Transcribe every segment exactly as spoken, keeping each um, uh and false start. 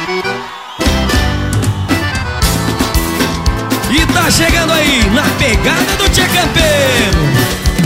E tá chegando aí, na pegada do Tchê Campeiro.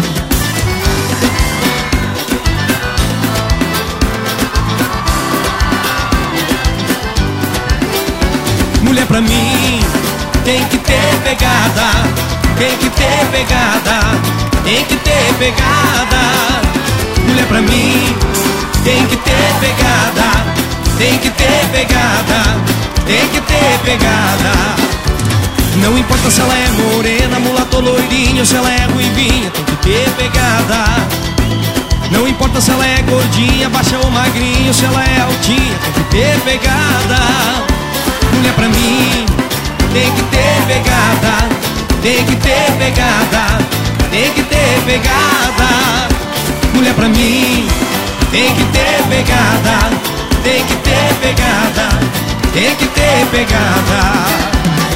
Mulher pra mim tem que ter pegada, tem que ter pegada, tem que ter pegada. Mulher pra mim tem que ter pegada, tem que ter pegada, tem que ter pegada. Não importa se ela é morena, mulata ou loirinha, se ela é ruivinha, tem que ter pegada. Não importa se ela é gordinha, baixa ou magrinha, se ela é altinha, tem que ter pegada. Mulher pra mim tem que ter pegada, tem que ter pegada, tem que ter pegada. Mulher pra mim tem que ter pegada, tem que ter pegada, tem que ter pegada.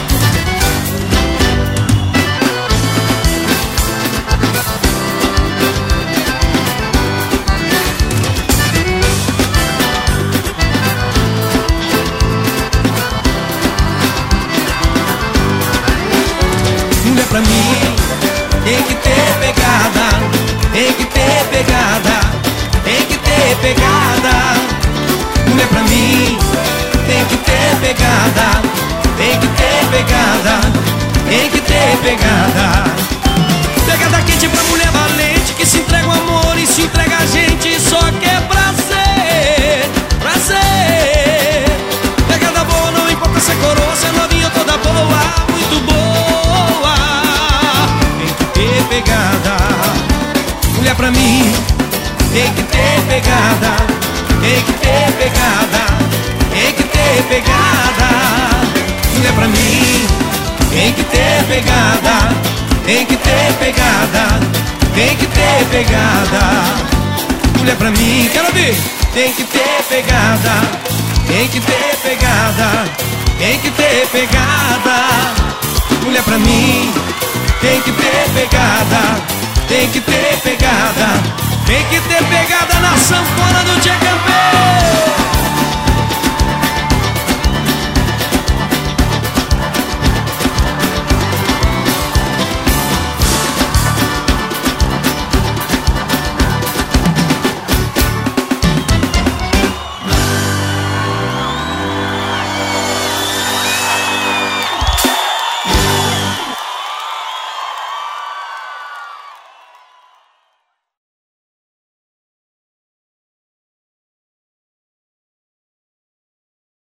Mulher pra mim tem que ter pegada, tem que ter pegada, tem que ter pegada. Mulher pra mim tem que ter pegada, tem que ter pegada, tem que ter pegada. Pegada quente pra mulher valente, que se entrega o amor e se entrega a gente, só quer prazer, prazer. Pegada boa, não importa se é coroa, se é novinha ou toda boa, muito boa. Tem que ter pegada. Mulher pra mim tem que ter pegada, tem que ter pegada, tem que ter pegada. Mulher pra mim tem que ter pegada, tem que ter pegada, tem que ter pegada. Mulher pra mim, quero ouvir. Tem que ter pegada, tem que ter pegada, tem que ter pegada. Mulher pra mim tem que ter pegada, tem que ter pegada, tem que ter pegada na sanfona do